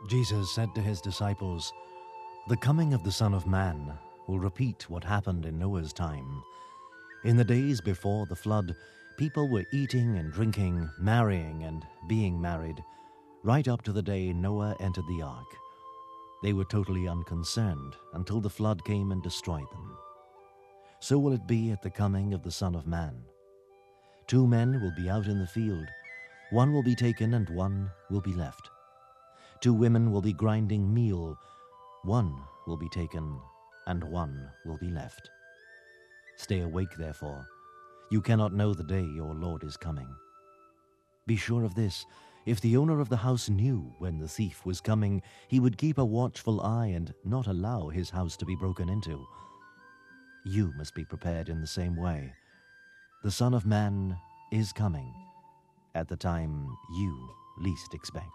Jesus said to his disciples, "The coming of the Son of Man will repeat what happened in Noah's time. In the days before the flood, people were eating and drinking, marrying and being married, right up to the day Noah entered the ark. They were totally unconcerned until the flood came and destroyed them. So will it be at the coming of the Son of Man. 2 men will be out in the field. One will be taken and one will be left. 2 women will be grinding meal. One will be taken and one will be left. Stay awake, therefore. You cannot know the day your Lord is coming. Be sure of this, if the owner of the house knew when the thief was coming, he would keep a watchful eye and not allow his house to be broken into. You must be prepared in the same way. The Son of Man is coming at the time you least expect."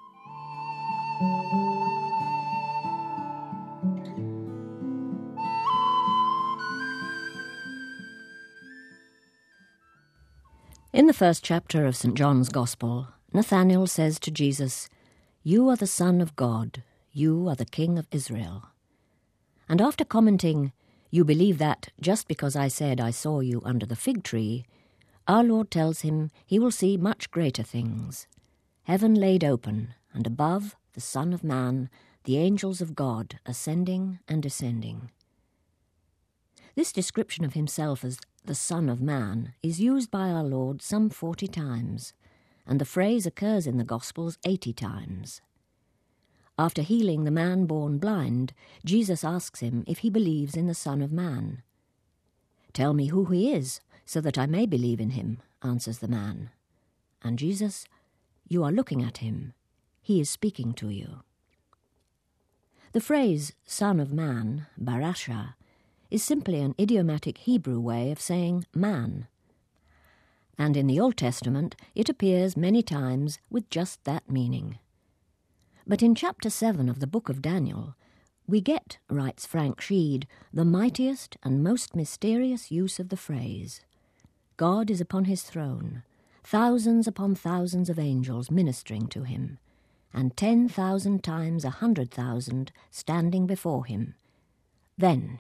In the first chapter of St. John's Gospel, Nathanael says to Jesus, "You are the Son of God, you are the King of Israel." And after commenting, "You believe that just because I said I saw you under the fig tree," our Lord tells him he will see much greater things. Heaven laid open, and above, the Son of Man, the angels of God ascending and descending. This description of himself as the Son of Man is used by our Lord some 40 times, and the phrase occurs in the Gospels 80 times. After healing the man born blind, Jesus asks him if he believes in the Son of Man. "Tell me who he is, so that I may believe in him," answers the man. And Jesus, "You are looking at him. He is speaking to you." The phrase Son of Man, Barasha, is simply an idiomatic Hebrew way of saying man. And in the Old Testament it appears many times with just that meaning. But in chapter 7 of the book of Daniel, we get, writes Frank Sheed, the mightiest and most mysterious use of the phrase. God is upon his throne, thousands upon thousands of angels ministering to him, and 10,000 times 100,000 standing before him. Then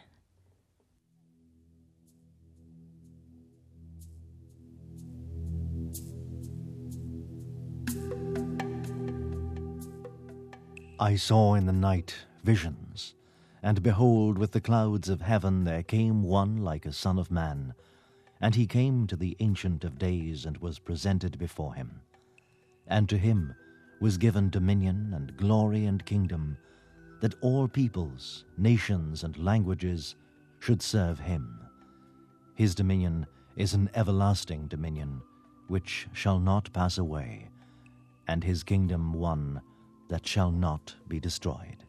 I saw in the night visions, and behold, with the clouds of heaven there came one like a son of man, and he came to the Ancient of Days and was presented before him. And to him was given dominion and glory and kingdom, that all peoples, nations, and languages should serve him. His dominion is an everlasting dominion, which shall not pass away, and his kingdom one that shall not be destroyed.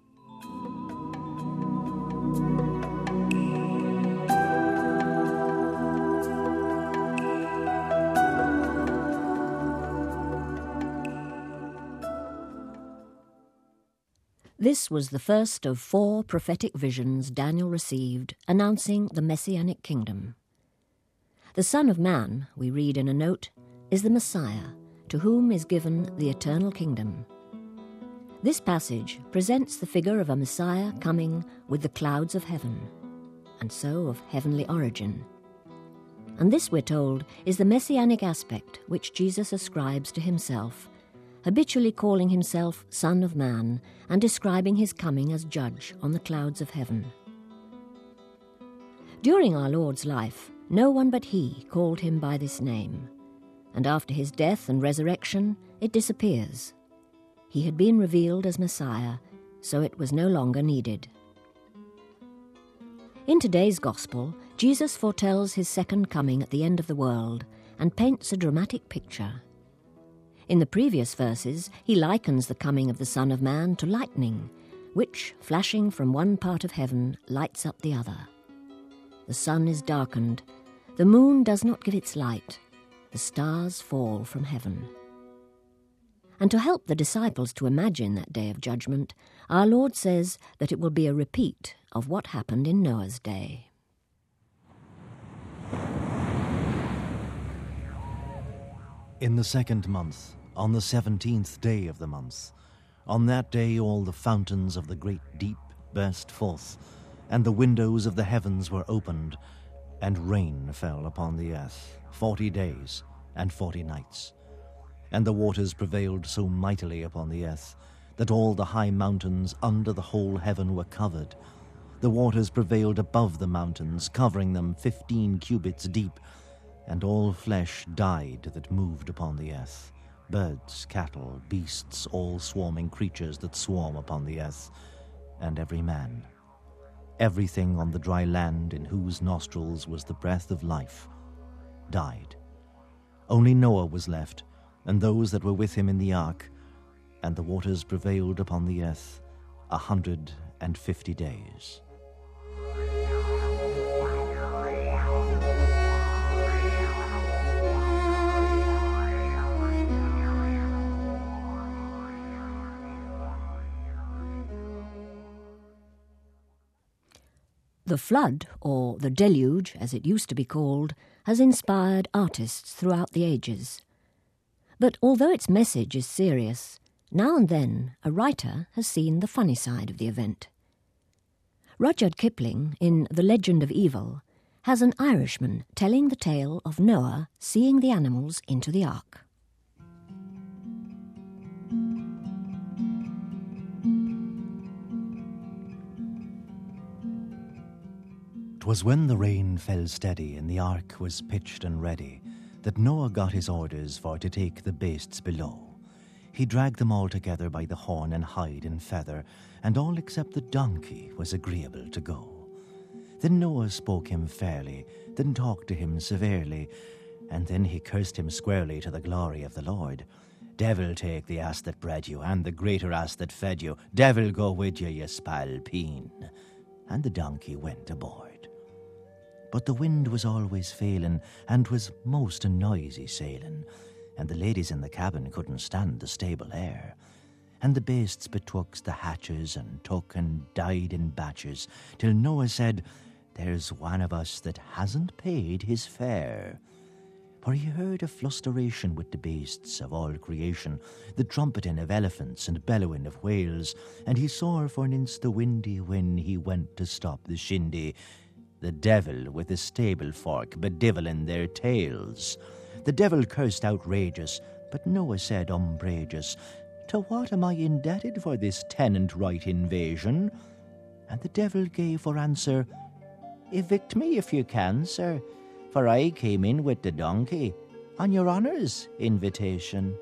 This was the first of 4 prophetic visions Daniel received announcing the Messianic kingdom. The Son of Man, we read in a note, is the Messiah, to whom is given the eternal kingdom. This passage presents the figure of a Messiah coming with the clouds of heaven, and so of heavenly origin. And this, we're told, is the messianic aspect which Jesus ascribes to himself, habitually calling himself Son of Man and describing his coming as judge on the clouds of heaven. During our Lord's life, no one but he called him by this name, and after his death and resurrection, it disappears. He had been revealed as Messiah, so it was no longer needed. In today's Gospel, Jesus foretells his second coming at the end of the world and paints a dramatic picture. In the previous verses, he likens the coming of the Son of Man to lightning, which, flashing from one part of heaven, lights up the other. The sun is darkened, the moon does not give its light, the stars fall from heaven. And to help the disciples to imagine that day of judgment, our Lord says that it will be a repeat of what happened in Noah's day. In the 2nd month, on the 17th day of the month, On that day all the fountains of the great deep burst forth, and the windows of the heavens were opened, and rain fell upon the earth 40 days and 40 nights. And the waters prevailed so mightily upon the earth, that all the high mountains under the whole heaven were covered. The waters prevailed above the mountains, covering them 15 cubits deep, and all flesh died that moved upon the earth, birds, cattle, beasts, all swarming creatures that swarm upon the earth, and every man. Everything on the dry land in whose nostrils was the breath of life died. Only Noah was left, and those that were with him in the ark, and the waters prevailed upon the earth 150 days. The flood, or the deluge, as it used to be called, has inspired artists throughout the ages. But although its message is serious, now and then a writer has seen the funny side of the event. Rudyard Kipling, in The Legend of Evil, has an Irishman telling the tale of Noah seeing the animals into the ark. 'Twas when the rain fell steady and the ark was pitched and ready, that Noah got his orders for to take the bastes below. He dragged them all together by the horn and hide and feather, and all except the donkey was agreeable to go. Then Noah spoke him fairly, then talked to him severely, and then he cursed him squarely to the glory of the Lord. Devil take the ass that bred you, and the greater ass that fed you. Devil go with you spalpeen. And the donkey went aboard. But the wind was always failin', and 'twas most a noisy sailin', and the ladies in the cabin couldn't stand the stable air. And the bastes betwixt the hatches and took and died in batches, till Noah said, "There's one of us that hasn't paid his fare." For he heard a flusteration with the bastes of all creation, the trumpeting of elephants and bellowing of whales, and he saw for an inst the windy when he went to stop the shindy, the devil with a stable fork bedivilling their tails. The devil cursed outrageous, but Noah said umbrageous, "To what am I indebted for this tenant right invasion?" And the devil gave for answer, "Evict me if you can, sir, for I came in with the donkey on your honour's invitation."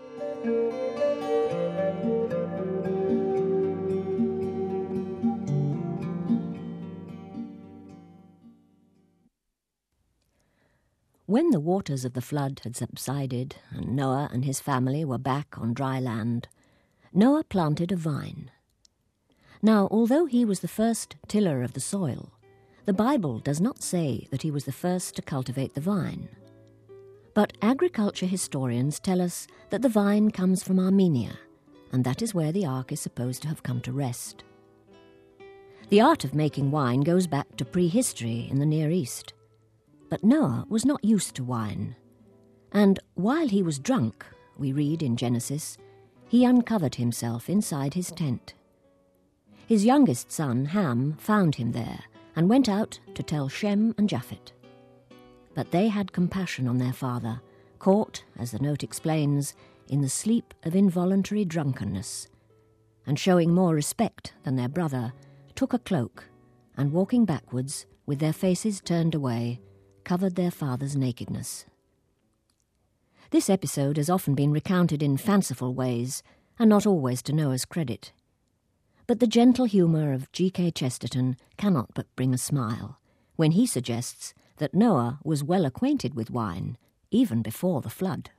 When the waters of the flood had subsided and Noah and his family were back on dry land, Noah planted a vine. Now, although he was the first tiller of the soil, the Bible does not say that he was the first to cultivate the vine. But agriculture historians tell us that the vine comes from Armenia, and that is where the ark is supposed to have come to rest. The art of making wine goes back to prehistory in the Near East. But Noah was not used to wine, and while he was drunk, we read in Genesis, he uncovered himself inside his tent. His youngest son, Ham, found him there and went out to tell Shem and Japheth. But they had compassion on their father, caught, as the note explains, in the sleep of involuntary drunkenness, and showing more respect than their brother, took a cloak, and walking backwards, with their faces turned away, covered their father's nakedness. This episode has often been recounted in fanciful ways, and not always to Noah's credit. But the gentle humour of G.K. Chesterton cannot but bring a smile when he suggests that Noah was well acquainted with wine, even before the flood.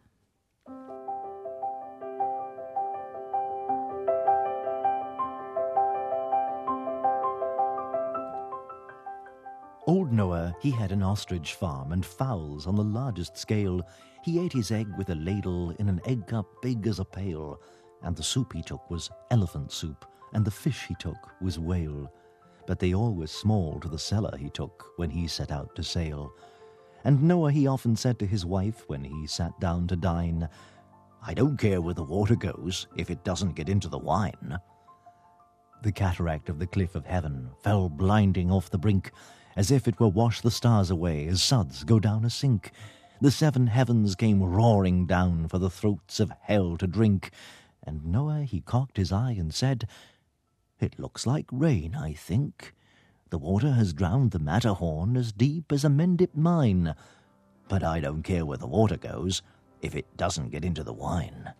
Old Noah, he had an ostrich farm and fowls on the largest scale. He ate his egg with a ladle in an egg cup big as a pail, and the soup he took was elephant soup, and the fish he took was whale. But they all were small to the cellar he took when he set out to sail. And Noah he often said to his wife when he sat down to dine, I don't care where the water goes if it doesn't get into the wine." The cataract of the cliff of heaven fell blinding off the brink, as if it were wash the stars away as suds go down a sink. The 7 heavens came roaring down for the throats of hell to drink, and Noah he cocked his eye and said, "It looks like rain, I think. The water has drowned the Matterhorn as deep as a Mendip mine. But I don't care where the water goes if it doesn't get into the wine."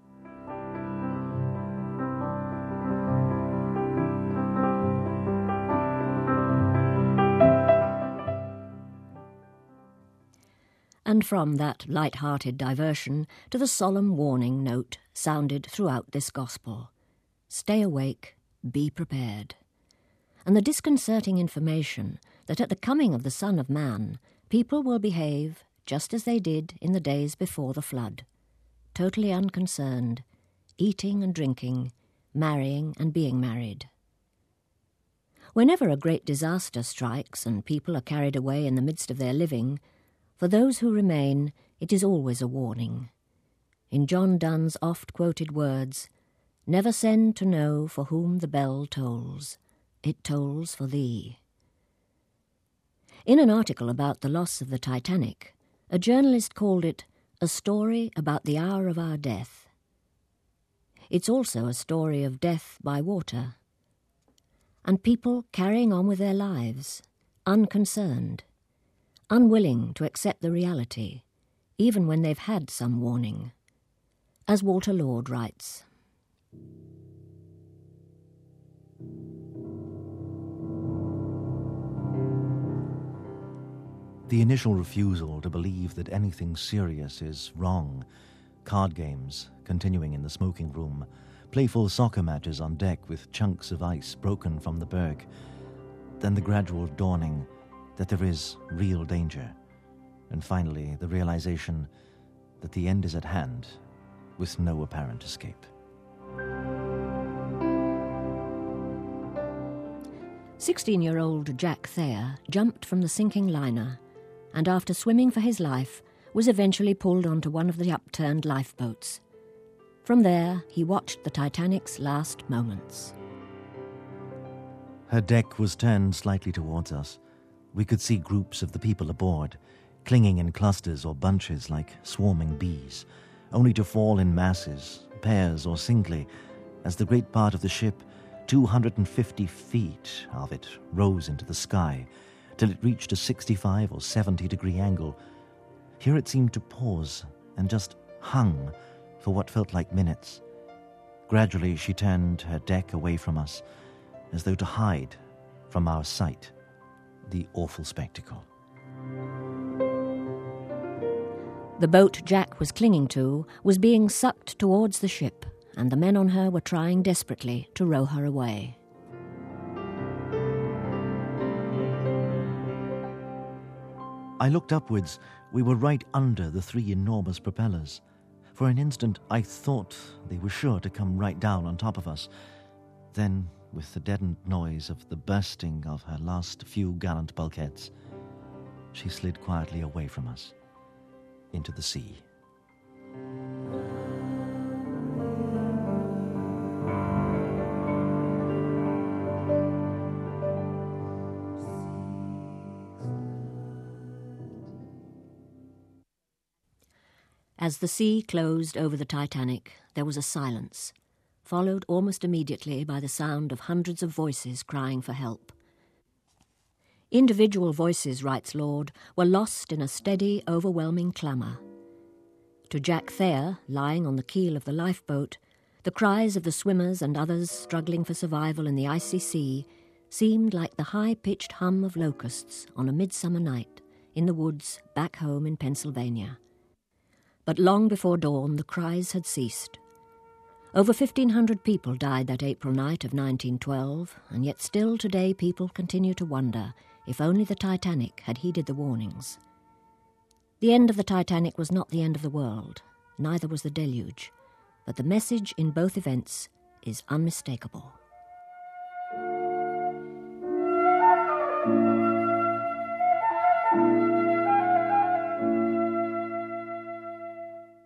And from that light-hearted diversion to the solemn warning note sounded throughout this gospel: stay awake, be prepared. And the disconcerting information that at the coming of the Son of Man, people will behave just as they did in the days before the flood, totally unconcerned, eating and drinking, marrying and being married. Whenever a great disaster strikes and people are carried away in the midst of their living, for those who remain, it is always a warning. In John Donne's oft-quoted words, "Never send to know for whom the bell tolls. It tolls for thee." In an article about the loss of the Titanic, a journalist called it a story about the hour of our death. It's also a story of death by water, and people carrying on with their lives, unconcerned, unwilling to accept the reality, even when they've had some warning. As Walter Lord writes, The initial refusal to believe that anything serious is wrong, card games continuing in the smoking room, playful soccer matches on deck with chunks of ice broken from the berg, then the gradual dawning that there is real danger, and finally the realization that the end is at hand with no apparent escape. 16-year-old Jack Thayer jumped from the sinking liner and after swimming for his life was eventually pulled onto one of the upturned lifeboats. From there, he watched the Titanic's last moments. Her deck was turned slightly towards us. We could see groups of the people aboard, clinging in clusters or bunches like swarming bees, only to fall in masses, pairs or singly, as the great part of the ship, 250 feet of it, rose into the sky, till it reached a 65 or 70-degree angle. Here it seemed to pause and just hung for what felt like minutes. Gradually she turned her deck away from us, as though to hide from our sight the awful spectacle. The boat Jack was clinging to was being sucked towards the ship, and the men on her were trying desperately to row her away. I looked upwards. We were right under the 3 enormous propellers. For an instant, I thought they were sure to come right down on top of us. Then, with the deadened noise of the bursting of her last few gallant bulkheads, she slid quietly away from us, into the sea. As the sea closed over the Titanic, there was a silence, followed almost immediately by the sound of hundreds of voices crying for help. Individual voices, writes Lord, were lost in a steady, overwhelming clamour. To Jack Thayer, lying on the keel of the lifeboat, the cries of the swimmers and others struggling for survival in the icy sea seemed like the high-pitched hum of locusts on a midsummer night in the woods back home in Pennsylvania. But long before dawn, the cries had ceased. Over 1,500 people died that April night of 1912, and yet still today people continue to wonder if only the Titanic had heeded the warnings. The end of the Titanic was not the end of the world, neither was the deluge, but the message in both events is unmistakable.